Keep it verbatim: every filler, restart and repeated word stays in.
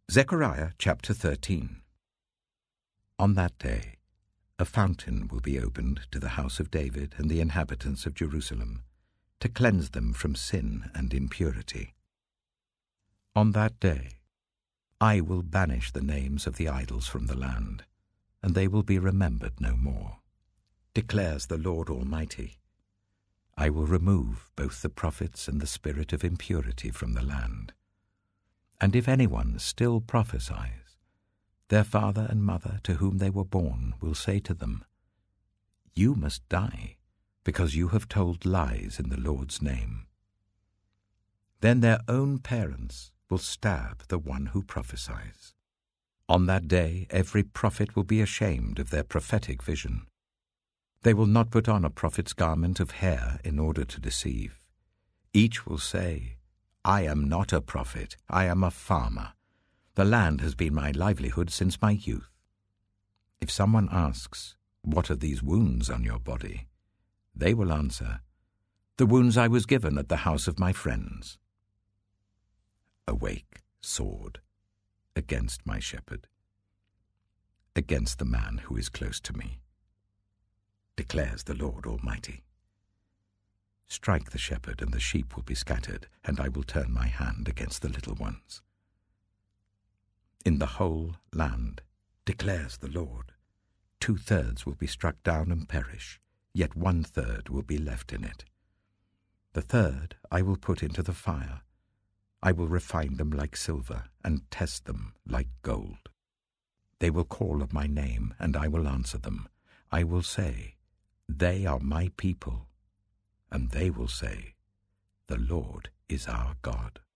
Zechariah chapter thirteen. On that day a fountain will be opened to the house of David and the inhabitants of Jerusalem, to cleanse them from sin and impurity. On that day I will banish the names of the idols from the land, and they will be remembered no more, declares the Lord Almighty. I will remove both the prophets and the spirit of impurity from the land. And if anyone still prophesies, their father and mother to whom they were born will say to them, "You must die, because you have told lies in the Lord's name." Then their own parents will stab the one who prophesies. On that day every prophet will be ashamed of their prophetic vision. They will not put on a prophet's garment of hair in order to deceive. Each will say, "I am not a prophet, I am a farmer. The land has been my livelihood since my youth." If someone asks, "What are these wounds on your body?" they will answer, "The wounds I was given at the house of my friends." Awake, sword, against my shepherd, against the man who is close to me, declares the Lord Almighty. Strike the shepherd, and the sheep will be scattered, and I will turn my hand against the little ones. In the whole land, declares the Lord, two-thirds will be struck down and perish, yet one-third will be left in it. The third I will put into the fire. I will refine them like silver, and test them like gold. They will call on my name, and I will answer them. I will say, "They are my people," and they will say, "The Lord is our God."